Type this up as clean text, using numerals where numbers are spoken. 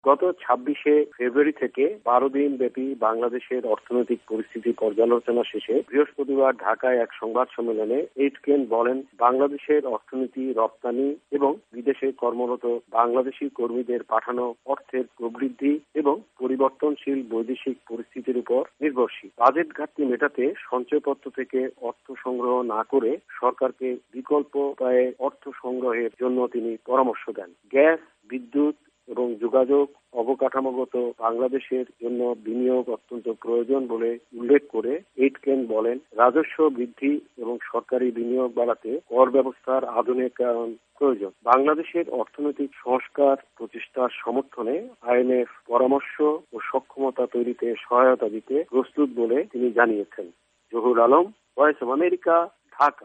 গত ২৬শে ফেব্রুয়ারি থেকে ১২ দিন ব্যাপী বাংলাদেশের অর্থনৈতিক পরিস্থিতি পর্যালোচনা শেষে বৃহস্পতিবার ঢাকায় এক সংবাদ সম্মেলনে এইটকেন বলেন, বাংলাদেশের অর্থনীতি রপ্তানি এবং বিদেশে কর্মরত বাংলাদেশি কর্মীদের পাঠানো অর্থের প্রবৃদ্ধি এবং পরিবর্তনশীল বৈদেশিক পরিস্থিতির উপর নির্ভরশীল। বাজেট ঘাটতি মেটাতে সঞ্চয়পত্র থেকে অর্থ সংগ্রহ না করে সরকারকে বিকল্প উপায়ে অর্থ সংগ্রহের জন্য তিনি পরামর্শ দেন। গ্যাস, বিদ্যুৎ এবং যোগাযোগ অবকাঠামোগত বাংলাদেশের জন্য বিনিয়োগ অত্যন্ত প্রয়োজন বলে উল্লেখ করে এইটকেন বলেন, রাজস্ব বৃদ্ধি এবং সরকারি বিনিয়োগ বাড়াতে কর ব্যবস্থার আধুনিকায়ন প্রয়োজন। বাংলাদেশের অর্থনৈতিক সংস্কার প্রচেষ্টার সমর্থনে আইএমএফ পরামর্শ ও সক্ষমতা তৈরিতে সহায়তা দিতে প্রস্তুত বলে তিনি জানিয়েছেন। Zahur Alam, Voice of America, Dhaka.